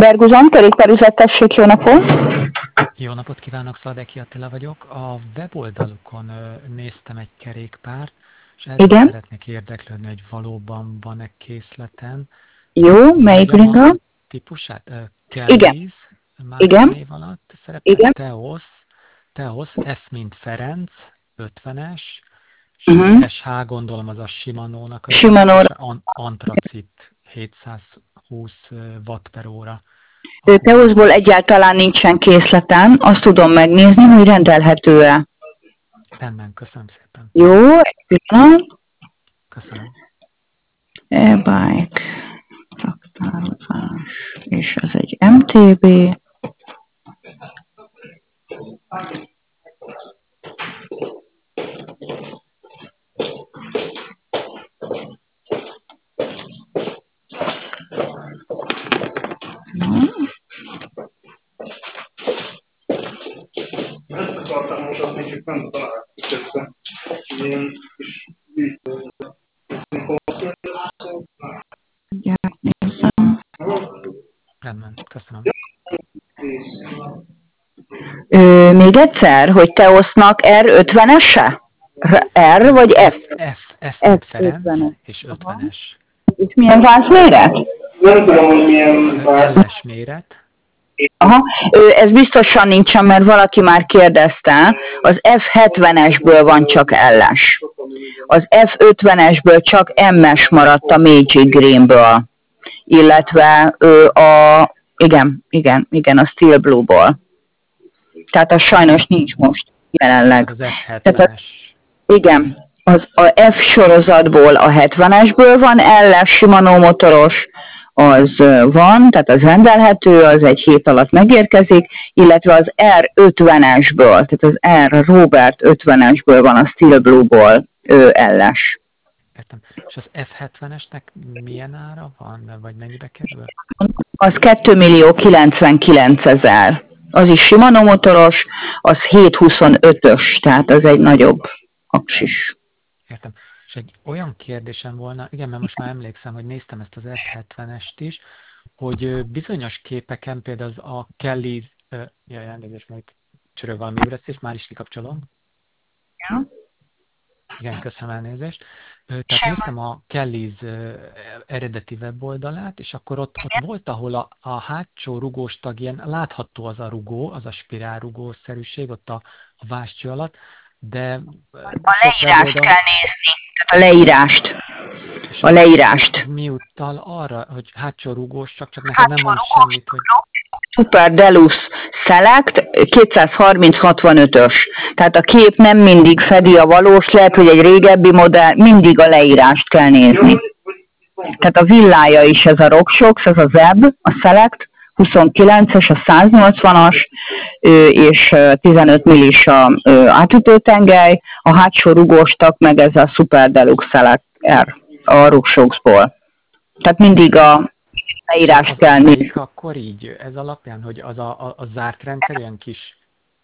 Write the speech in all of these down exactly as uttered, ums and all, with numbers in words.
Berguzon, kerékpárüzlet, tessék, jó napot! Jó napot kívánok, Szadeki Attila vagyok. A weboldalukon ö, néztem egy kerékpárt, és erről Igen? szeretnék érdeklődni, hogy valóban van-e készleten. Jó, melyik Mondjam a, bringa? a típusát? Ö, Igen, Kelly's igen, márkanév alatt szerepel, igen. Teos, Teos, F mint Ferenc, ötvenes, és az Uh-huh. es há gondolom az a Shimano-nak az Shimano. erősítése, an, antracit hétszázhúsz watt per óra a Teoszból húzás. egyáltalán nincsen készleten, azt tudom megnézni, hogy rendelhető-e. Rendben, köszönöm szépen. Jó, egy pillanat. Köszönöm. E-bike, raktározás, és ez egy em té bé. Ezt akartam mutatni, csak nem találtuk össze. Ilyen kis videó. Mindjárt nézem. Rendben, köszönöm. Ö, még egyszer, hogy Teosznak er ötvenese? R vagy F? F, F, F F mint Ferenc ötvenes. és Aha. ötvenes. És milyen vászméret? Nem tudom, hogy milyen vált. el es méret. Aha, Ö, ez biztosan nincsen, mert valaki már kérdezte, az F hetvenesből van csak L-es. Az F ötvenesből csak M-es maradt a Magic Greenből, illetve ö, a, igen, igen, igen, a Steel Blue-ból. Tehát az sajnos nincs most jelenleg. Tehát az F Tehát a, hetvenes. igen, az a F sorozatból a hetvenesből van L-es Shimano motoros, az ö, van, tehát az rendelhető, az egy hét alatt megérkezik, illetve az R ötvenesből, tehát az R Robert ötvenesből van a Steel Blue-ból ö, L-es. Értem. És az F hetvenesnek milyen ára van, vagy mennyibe kerül? Az két millió kilencvenkilencezer. Az is Shimano motoros, az hétszázhuszonötös, tehát az egy nagyobb aksis. Értem. És egy olyan kérdésem volna, igen, mert most már emlékszem, hogy néztem ezt az F hetvenest is, hogy ö, bizonyos képeken, például az a Kelly, ö, jaj, elnézést, majd csörög valami ébresztés, már is kikapcsolom. Ja. Igen, köszönöm, elnézést. Ö, Tehát néztem a Kelly's ö, eredeti weboldalát, és akkor ott, ott volt, ahol a, a hátsó rugós tag ilyen látható az a rugó, az a spirálrugószerűség ott a, a vászcső alatt, de ö, A sok leírást weboldalon, kell nézni, tehát a leírást. és A az, leírást. az mi utal arra, hogy hátsó rugós, csak, csak nekem nem mond semmit, hogy Super Deluxe Select kétszázharminc hatvanötös. Tehát a kép nem mindig fedi a valós, lehet, hogy egy régebbi modell, mindig a leírást kell nézni. Tehát a villája is ez a RockShox, ez a Web, a Select, huszonkilences, a száznyolcvanas, ö, és ö, tizenöt millis a ö, átütőtengely, a hátsó rugóstak meg ez a Super Deluxe Select R a RockShoxból. Tehát mindig a és az, leírást az kell nézni. melyik akkor így, ez alapján, hogy az a, a, a zárt rendszer ilyen kis,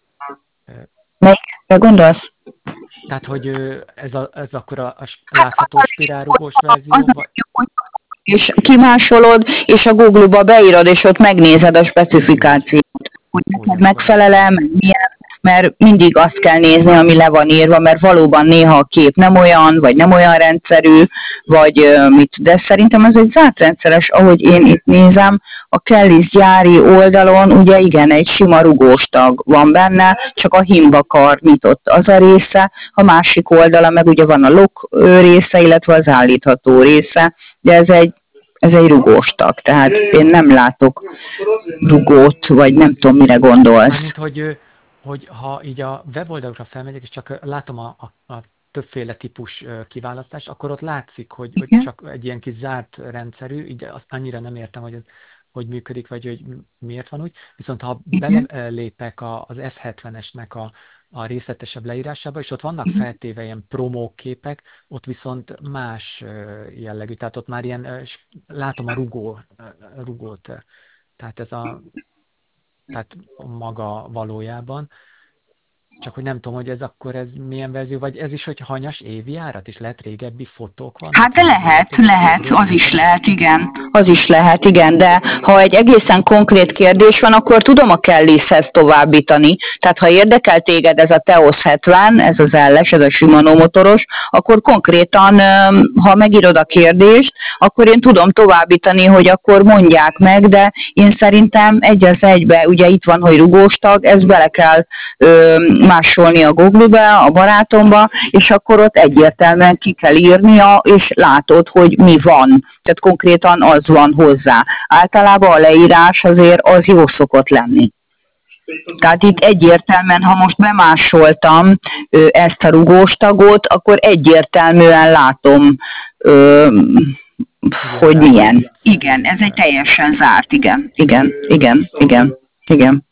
ö, Melyikre gondolsz? tehát hogy ö, ez, a, ez akkor a, a sp- látható spirálrugós verzió, vagy És kimásolod, és a Google-ba beírod, és ott megnézed a specifikációt, hogy úgy neked akkor megfelel-e, értem. meg milyen, mert mindig azt kell nézni, ami le van írva, mert valóban néha a kép nem olyan, vagy nem olyan rendszerű, vagy ö, mit, de szerintem ez egy zárt rendszeres, ahogy én itt nézem, a Kelly's gyári oldalon, ugye igen, egy sima rugós tag van benne, csak a himbakar nyitott az a része, a másik oldala meg ugye van a lock ö, része, illetve az állítható része, de ez egy, ez egy rugós tag, tehát én nem látok rugót, vagy nem tudom, mire gondolsz. Mármint, hogy, ö, hogy ha így a weboldalra felmegyek, és csak ö, látom a, a, a többféle típus ö, kiválasztást, akkor ott látszik, hogy, hogy Igen. csak egy ilyen kis zárt rendszerű, így azt annyira nem értem, hogy ez hogy működik, vagy hogy miért van úgy. Viszont ha Igen. belépek az F hetvenesnek a, a részletesebb leírásába, és ott vannak feltéve ilyen promóképek, ott viszont más jellegű, tehát ott már ilyen, látom a rugó, rugót, tehát ez a, tehát maga valójában. Csak hogy nem tudom, hogy ez akkor ez milyen verzió, vagy ez is, hogy hanyas évjárat, és lehet régebbi fotók vannak? Hát de így lehet, régebb- lehet, régebb- az is lehet, igen. Az is lehet, igen, de ha egy egészen konkrét kérdés van, akkor tudom a Kellyshez továbbítani. Tehát ha érdekel téged ez a Teos hetven, ez az elles, ez a Shimano motoros, akkor konkrétan, öm, ha megírod a kérdést, akkor én tudom továbbítani, hogy akkor mondják meg, de én szerintem egy az egybe, ugye itt van, hogy rugóstag, ezt bele kell öm, másolni a Google-be, a barátomba, és akkor ott egyértelműen ki kell írnia, és látod, hogy mi van. Tehát konkrétan az van hozzá. Általában a leírás azért az jó szokott lenni. Tehát itt egyértelműen, ha most bemásoltam ö, ezt a rugóstagot, akkor egyértelműen látom, ö, hogy milyen. Igen, ez egy teljesen zárt, igen, igen, igen, igen, igen.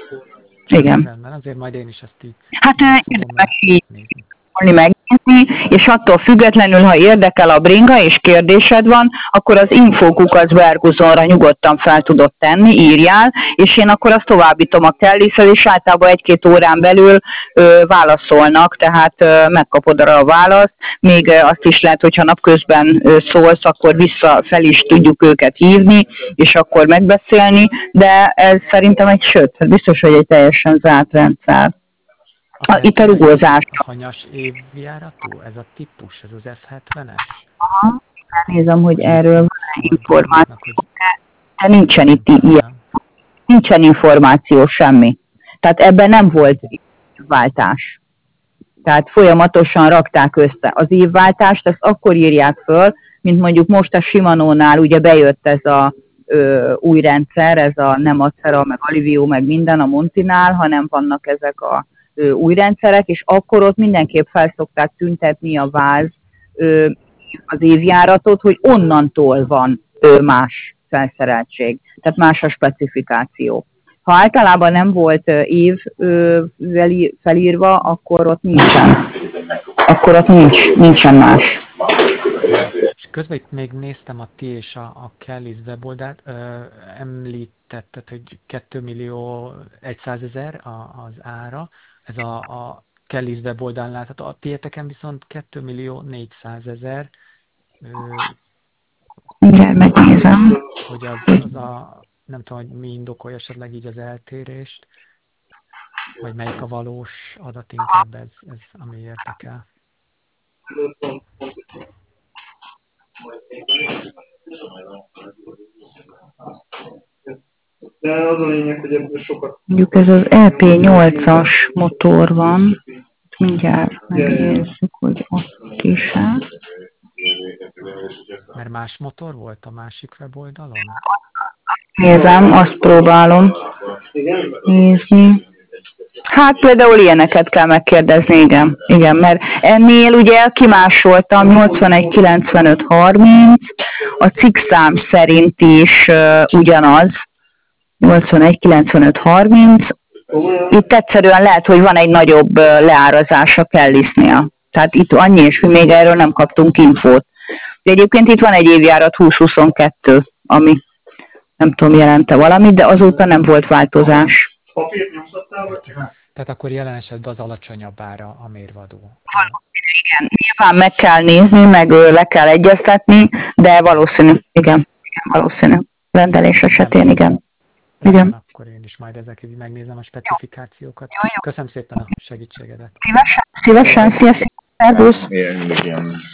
Igen. Rendben, azért majd én is ezt így Hát ö, fogom érdemes így megnézni. megnézni, és attól függetlenül, ha érdekel a bringa és kérdésed van, akkor az infókukat Berguzonra nyugodtan fel tudod tenni, írjál, és én akkor azt továbbítom a Kellyshez, és általában egy-két órán belül ö, válaszolnak, tehát ö, megkapod arra a választ, még ö, azt is lehet, hogyha napközben ö, szólsz, akkor vissza fel is tudjuk őket hívni, és akkor megbeszélni, de ez szerintem egy sőt, hát biztos, hogy egy teljesen zárt rendszer. A, itt a rugózás. A hanyas évjáratú, ez a típus, ez az F hetvenes? Nézem, hogy erről van információ, Hogy de nincsen itt ilyen, nincsen információ semmi. Tehát ebben nem volt évváltás. Tehát folyamatosan rakták össze az évváltást, ezt akkor írják föl, mint mondjuk most a Shimanónál ugye bejött ez a ö, új rendszer, ez a nem Acera, meg Alivio, meg minden a Montinál, hanem vannak ezek a ö, új rendszerek, és akkor ott mindenképp felszokták tüntetni a váz ö, az évjáratot, hogy onnantól van ö, más felszereltség, tehát más a specifikáció. Ha általában nem volt ö, év ö, felírva, akkor ott nincsen. Akkor ott nincs, nincsen más. És közben itt még néztem a ti és a, a Kellys weboldalt, ö, említetted, hogy két millió százezer az ára, ez a, a Kellys weboldalán látható, a tieteken viszont két millió négyszázezer, Igen, megnézem. hogy az, az a, nem tudom, hogy mi indokolja esetleg így az eltérést, vagy melyik a valós adat, inkább ez, ez ami érdekel. De az a lényeg, hogy ebből sokat... Mondjuk ez az E P nyolcas motor van. Mindjárt megnézzük, hogy ott is áll. Mert más motor volt a másik weboldalon? Nézem, azt próbálom nézni. Hát például ilyeneket kell megkérdezni, igen. Igen, mert ennél ugye kimásoltam nyolcvanegy kilencvenöt harminc, a cikkszám szerint is uh, ugyanaz, nyolcvanegy kilencvenöt harminc. Itt egyszerűen lehet, hogy van egy nagyobb uh, leárazás a Kellysnél. Tehát itt annyi, és hogy még erről nem kaptunk infót. De egyébként itt van egy évjárat húsz huszonkettő, ami nem tudom, jelente valamit, de azóta nem volt változás. Papírt nyomtattál, vagy csak? Tehát akkor jelen esetben az alacsonyabb ára a mérvadó. Igen, nyilván meg kell nézni, meg ö, le kell egyeztetni, de valószínű, igen, igen valószínű. Rendelés esetén, igen. Igen. Akkor én is majd ezekig megnézem a specifikációkat. Köszönöm szépen a segítségedet. Szívesen, szívesen, sziasztok, szervusz! Ilyen, ilyen